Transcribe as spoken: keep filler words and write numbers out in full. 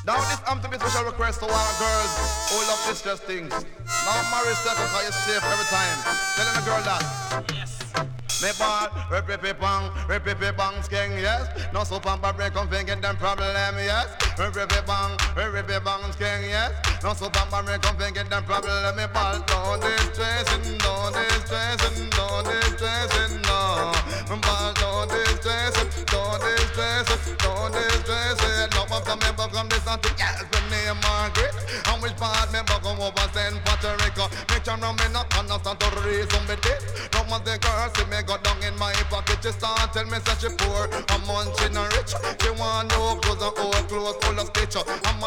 Now this am to be special request to all girls who love distress things. Now marry stuff because you're safe every time. Telling a girl that. Yes. Me ball, rip rip rip bang, rip rip rip bang sking, yes. No soap and break come get them problem, yes. Rip rip rip bang, rip rip rip bang sking, yes. No soap and break come get them problem. Me ball, don't distressing, don't distressing, don't distressing, no. Me ball, don't distressing, don't distressing, don't distressing. No one come me come this and to yes, the name Margaret. And which part me come over Saint Puerto Rico. Make sure me not understand to reason with it. No one the girl see me go down in my pocket. She start tell me say she poor, I'm munching and rich. She want no clothes and old clothes full of stitch. I'm